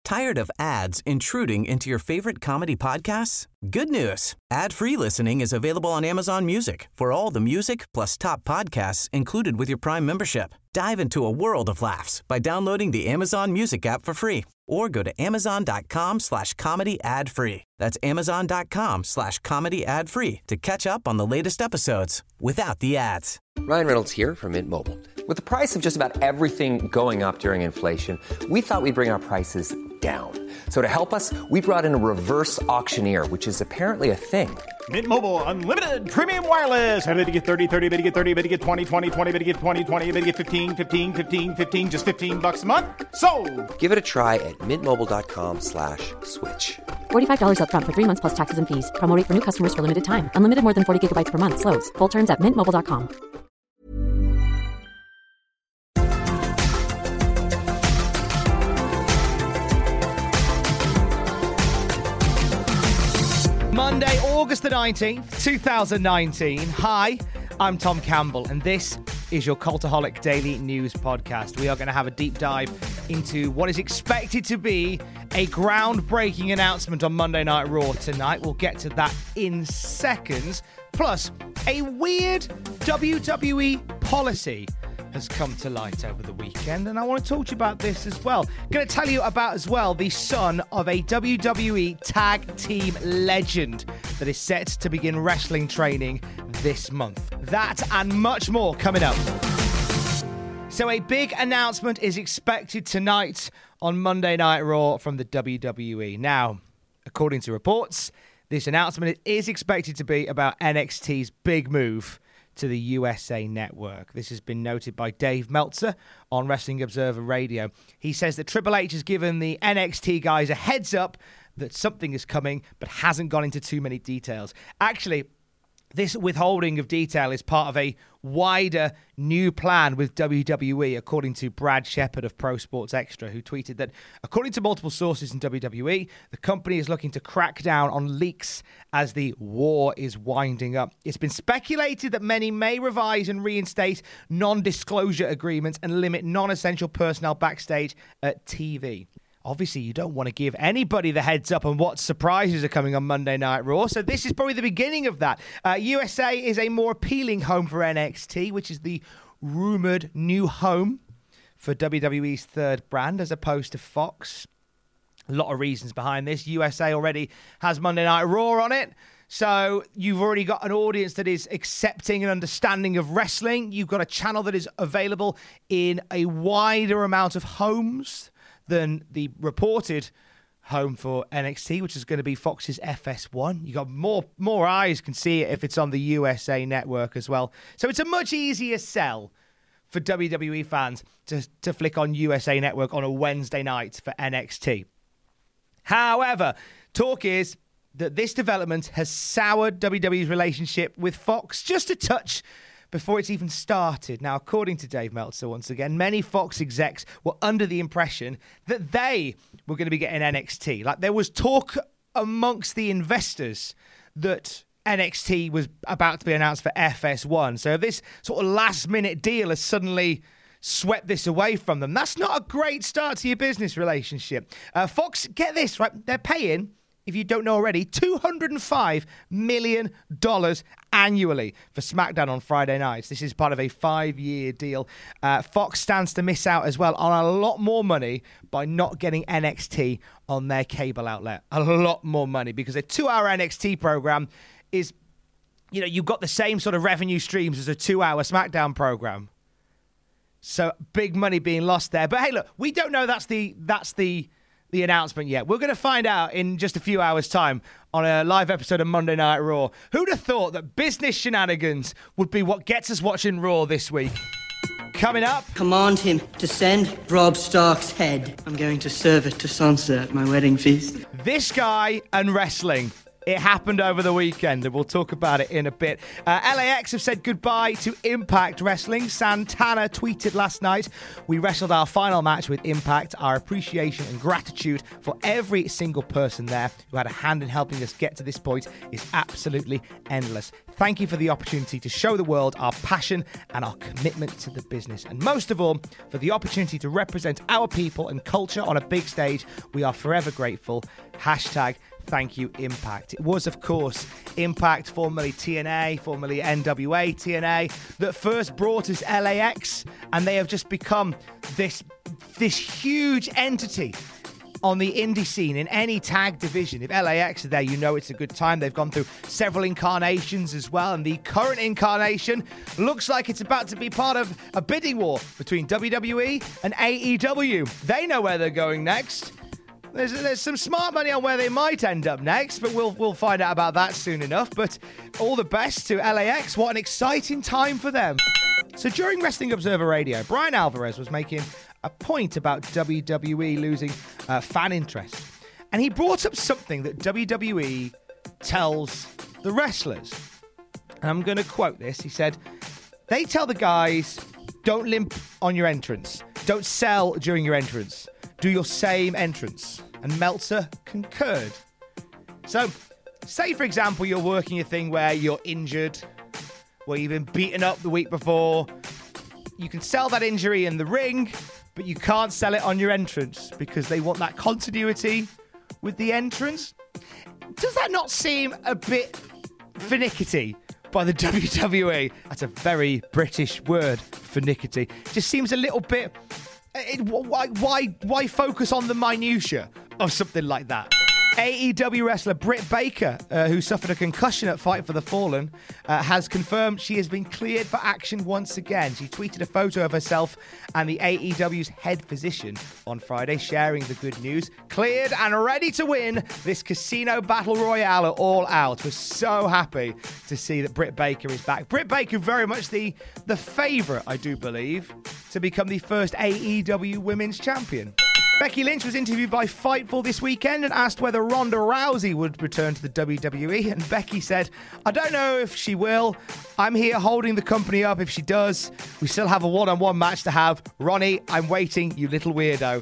Tired of ads intruding into your favorite comedy podcasts? Good news. Ad-free listening is available on Amazon Music for all the music plus top podcasts included with your Prime membership. Dive into a world of laughs by downloading the Amazon Music app for free or go to amazon.com/comedy ad-free. That's amazon.com/comedy ad-free to catch up on the latest episodes without the ads. Ryan Reynolds here from Mint Mobile. With the price of just about everything going up during inflation, we thought we'd bring our prices down. So to help us, we brought in a reverse auctioneer, which is apparently a thing. Mint Mobile Unlimited Premium Wireless. How to get 30, 30, bit to get 30, bit to get 20, 20, 20, bit to get 20, 20, bit to get 15, 15, 15, 15, just $15 a month? Sold! Give it a try at mintmobile.com/switch. $45 up front for 3 months plus taxes and fees. Promo rate for new customers for limited time. Unlimited more than 40 gigabytes per month. Slows full terms at mintmobile.com. Monday, August the 19th, 2019. Hi, I'm Tom Campbell, and this is your Cultaholic Daily News Podcast. We are going to have a deep dive into what is expected to be a groundbreaking announcement on Monday Night Raw tonight. We'll get to that in seconds. Plus, a weird WWE policy has come to light over the weekend, and I want to talk to you about this as well. Going to tell you about as well the son of a WWE tag team legend that is set to begin wrestling training this month. That and much more coming up. So a big announcement is expected tonight on Monday Night Raw from the WWE. Now, according to reports, this announcement is expected to be about NXT's big move to the USA Network. This has been noted by Dave Meltzer on Wrestling Observer Radio. He says that Triple H has given the NXT guys a heads up that something is coming, but hasn't gone into too many details. Actually, this withholding of detail is part of a wider new plan with WWE, according to Brad Shepard of Pro Sports Extra, who tweeted that, according to multiple sources in WWE, the company is looking to crack down on leaks as the war is winding up. It's been speculated that many may revise and reinstate non-disclosure agreements and limit non-essential personnel backstage at TV. Obviously, you don't want to give anybody the heads up on what surprises are coming on Monday Night Raw, so this is probably the beginning of that. USA is a more appealing home for NXT, which is the rumoured new home for WWE's third brand, as opposed to Fox. A lot of reasons behind this. USA already has Monday Night Raw on it, so you've already got an audience that is accepting and understanding of wrestling. You've got a channel that is available in a wider amount of homes than the reported home for NXT, which is going to be Fox's FS1. You got more eyes can see it if it's on the USA Network as well. So it's a much easier sell for WWE fans to flick on USA Network on a Wednesday night for NXT. However, talk is that this development has soured WWE's relationship with Fox just a touch before it's even started. Now, according to Dave Meltzer, once again, many Fox execs were under the impression that they were going to be getting NXT. Like, there was talk amongst the investors that NXT was about to be announced for FS1. So this sort of last-minute deal has suddenly swept this away from them. That's not a great start to your business relationship. Fox, get this, right? They're paying, if you don't know already, $205 million annually for SmackDown on Friday nights. This is part of a 5-year deal. Fox stands to miss out as well on a lot more money by not getting NXT on their cable outlet. A lot more money, because a 2-hour NXT program is, you know, you've got the same sort of revenue streams as a 2-hour SmackDown program. So big money being lost there. But hey, look, we don't know that's the announcement yet. We're going to find out in just a few hours' time on a live episode of Monday Night Raw. Who'd have thought that business shenanigans would be what gets us watching Raw this week? Coming up, command him to send Rob Stark's head. I'm going to serve it to Sansa at my wedding feast. this guy and wrestling. It happened over the weekend, and we'll talk about it in a bit. LAX have said goodbye to Impact Wrestling. Santana tweeted last night, "We wrestled our final match with Impact. Our appreciation and gratitude for every single person there who had a hand in helping us get to this point is absolutely endless. Thank you for the opportunity to show the world our passion and our commitment to the business. And most of all, for the opportunity to represent our people and culture on a big stage. We are forever grateful. Hashtag thank you, Impact." It was, of course, Impact, formerly TNA, formerly NWA TNA, that first brought us LAX, and they have just become this huge entity on the indie scene in any tag division. If LAX are there, you know it's a good time. They've gone through several incarnations as well, and the current incarnation looks like it's about to be part of a bidding war between WWE and AEW. They know where they're going next. There's some smart money on where they might end up next, but we'll find out about that soon enough. But all the best to LAX. What an exciting time for them. So during Wrestling Observer Radio, Brian Alvarez was making a point about WWE losing fan interest. And he brought up something that WWE tells the wrestlers. And I'm going to quote this. He said, "They tell the guys, don't limp on your entrance. Don't sell during your entrance. Do your same entrance." And Meltzer concurred. So, say, for example, you're working a thing where you're injured, where you've been beaten up the week before. You can sell that injury in the ring, but you can't sell it on your entrance because they want that continuity with the entrance. Does that not seem a bit finickety by the WWE? That's a very British word, finickety. Just seems a little bit... Why focus on the minutiae of something like that? AEW wrestler Britt Baker, who suffered a concussion at Fight for the Fallen, has confirmed she has been cleared for action once again. She tweeted a photo of herself and the AEW's head physician on Friday, sharing the good news. Cleared and ready to win this casino battle royale at All Out. We're so happy to see that Britt Baker is back. Britt Baker, very much the favourite, I do believe, to become the first AEW Women's Champion. Becky Lynch was interviewed by Fightful this weekend and asked whether Ronda Rousey would return to the WWE, and Becky said, "I don't know if she will. I'm here holding the company up if she does. We still have a one-on-one match to have. Ronnie, I'm waiting, you little weirdo."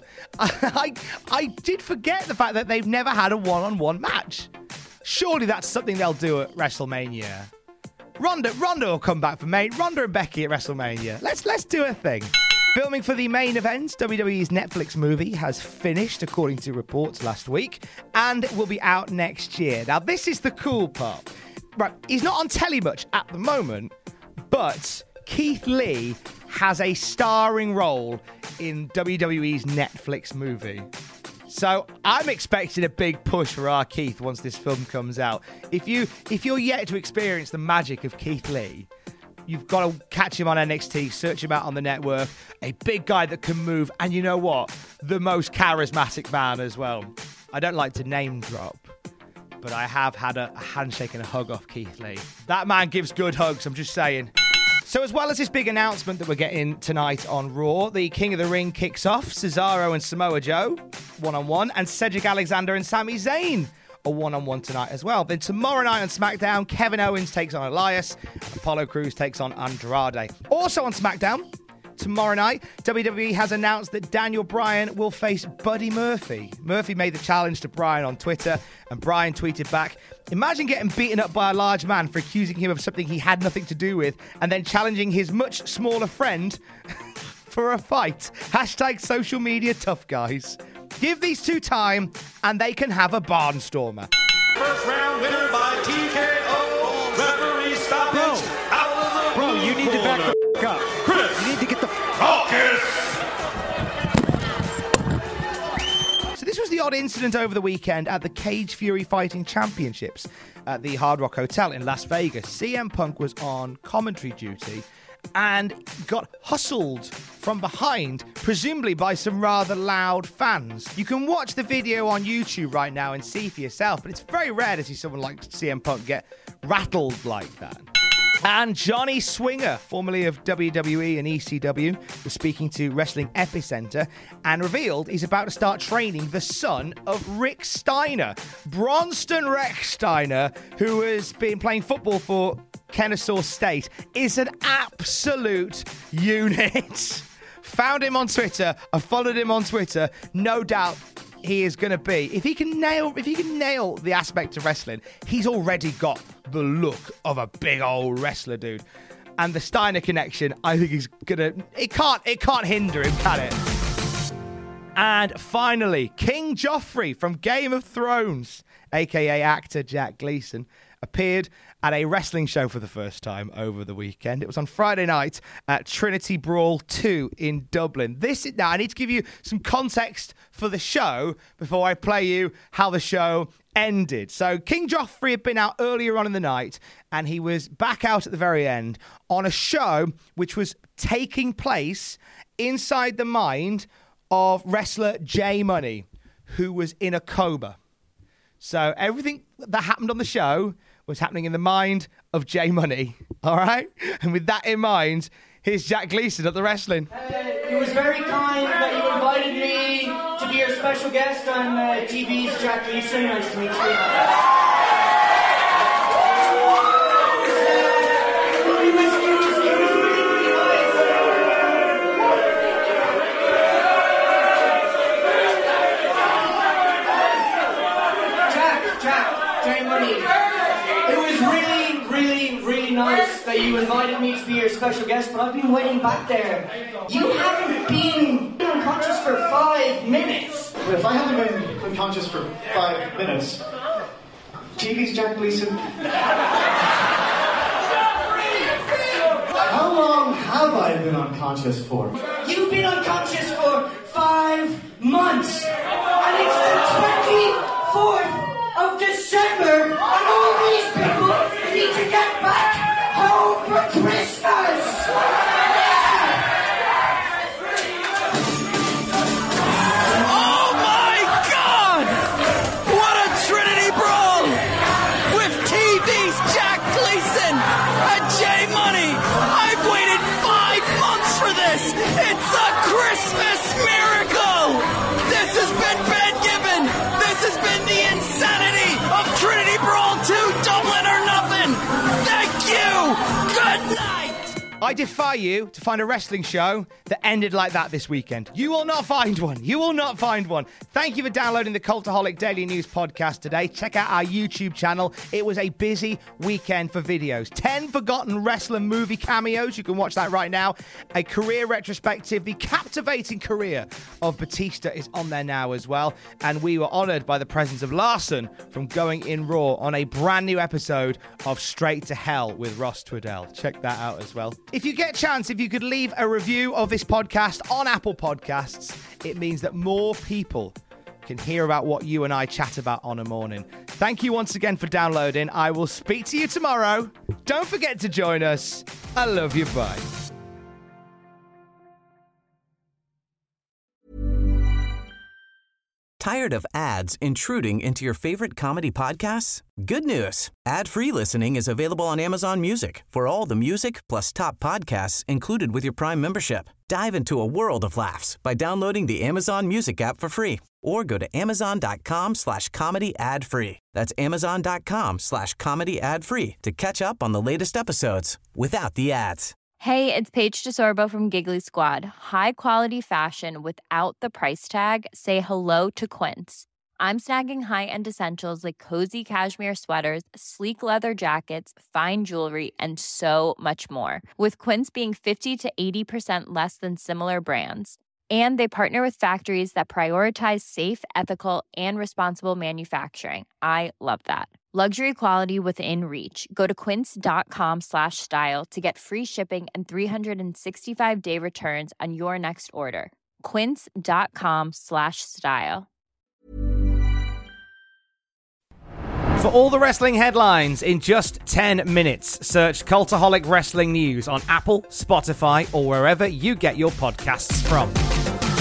I did forget the fact that they've never had a one-on-one match. Surely that's something they'll do at WrestleMania. Ronda will come back for May. Ronda and Becky at WrestleMania. Let's do a thing. Filming for the main event, WWE's Netflix movie has finished, according to reports last week, and will be out next year. Now, this is the cool part. Right, he's not on telly much at the moment, but Keith Lee has a starring role in WWE's Netflix movie. So I'm expecting a big push for our Keith once this film comes out. If you're yet to experience the magic of Keith Lee, you've got to catch him on NXT, search him out on the network. A big guy that can move, and you know what? The most charismatic man as well. I don't like to name drop, but I have had a handshake and a hug off Keith Lee. That man gives good hugs, I'm just saying. So as well as this big announcement that we're getting tonight on Raw, the King of the Ring kicks off. Cesaro and Samoa Joe, one-on-one, and Cedric Alexander and Sami Zayn, a one-on-one tonight as well. Then tomorrow night on SmackDown, Kevin Owens takes on Elias, and Apollo Crews takes on Andrade. Also on SmackDown, tomorrow night, WWE has announced that Daniel Bryan will face Buddy Murphy. Murphy made the challenge to Bryan on Twitter, and Bryan tweeted back, "Imagine getting beaten up by a large man for accusing him of something he had nothing to do with, and then challenging his much smaller friend for a fight. Hashtag social media tough guys. Give these two time, and they can have a barnstormer." First round winner by TKO. Referee stoppage. Out of the blue. You need to back the up. Chris. You need to get the So this was the odd incident over the weekend at the Cage Fury Fighting Championships at the Hard Rock Hotel in Las Vegas. CM Punk was on commentary duty and got hustled from behind, presumably by some rather loud fans. You can watch the video on YouTube right now and see for yourself, but it's very rare to see someone like CM Punk get rattled like that. And Johnny Swinger, formerly of WWE and ECW, was speaking to Wrestling Epicenter and revealed he's about to start training the son of Rick Steiner. Bronston Rex Steiner, who has been playing football for Kennesaw State, is an absolute unit. Found him on Twitter. I followed him on Twitter. No doubt he is going to be. If he can nail the aspect of wrestling, he's already got the look of a big old wrestler, dude. And the Steiner connection, I think he's gonna. It can't hinder him, can it? And finally, King Joffrey from Game of Thrones, aka actor Jack Gleeson, appeared at a wrestling show for the first time over the weekend. It was on Friday night at Trinity Brawl 2 in Dublin. Now, I need to give you some context for the show before I play you how the show ended. So King Joffrey had been out earlier on in the night, and he was back out at the very end on a show which was taking place inside the mind of wrestler J Money, who was in a coma. So everything that happened on the show was happening in the mind of J Money, all right? And with that in mind, here's Jack Gleeson at the wrestling. It was very kind that you invited me to be your special guest on TV's Jack Gleeson. Nice to meet you. Nice that you invited me to be your special guest, but I've been waiting back there. You haven't been unconscious for 5 minutes. If I haven't been unconscious for 5 minutes, TV's Jack Gleeson. How long have I been unconscious for? You've been unconscious for 5 months, and it's the 24th of December, and all these people need to get back home for Christmas! Oh my God! What a Trinity Brawl! With TV's Jack Gleeson and J Money! I've waited 5 months for this! It's a Christmas miracle! This has been Ben Gibbon! This has been the insanity of Trinity Brawl 2 Dublin or nothing! Thank you! Good night! I defy you to find a wrestling show that ended like that this weekend. You will not find one. You will not find one. Thank you for downloading the Cultaholic Daily News podcast today. Check out our YouTube channel. It was a busy weekend for videos. 10 forgotten wrestler movie cameos. You can watch that right now. A career retrospective. The captivating career of Batista is on there now as well. And we were honored by the presence of Larson from Going In Raw on a brand new episode of Straight to Hell with Ross Twiddell. Check that out as well. If you get a chance, if you could leave a review of this podcast on Apple Podcasts, it means that more people can hear about what you and I chat about on a morning. Thank you once again for downloading. I will speak to you tomorrow. Don't forget to join us. I love you. Bye. Tired of ads intruding into your favorite comedy podcasts? Good news. Ad-free listening is available on Amazon Music for all the music plus top podcasts included with your Prime membership. Dive into a world of laughs by downloading the Amazon Music app for free or go to amazon.com/comedy ad-free. That's amazon.com/comedy ad-free to catch up on the latest episodes without the ads. Hey, it's Paige DeSorbo from Giggly Squad. High quality fashion without the price tag. Say hello to Quince. I'm snagging high-end essentials like cozy cashmere sweaters, sleek leather jackets, fine jewelry, and so much more. With Quince being 50 to 80% less than similar brands. And they partner with factories that prioritize safe, ethical, and responsible manufacturing. I love that. Luxury quality within reach. Go to quince.com/style to get free shipping and 365-day returns on your next order. Quince.com/style. For all the wrestling headlines in just 10 minutes, search Cultaholic Wrestling News on Apple, Spotify, or wherever you get your podcasts from.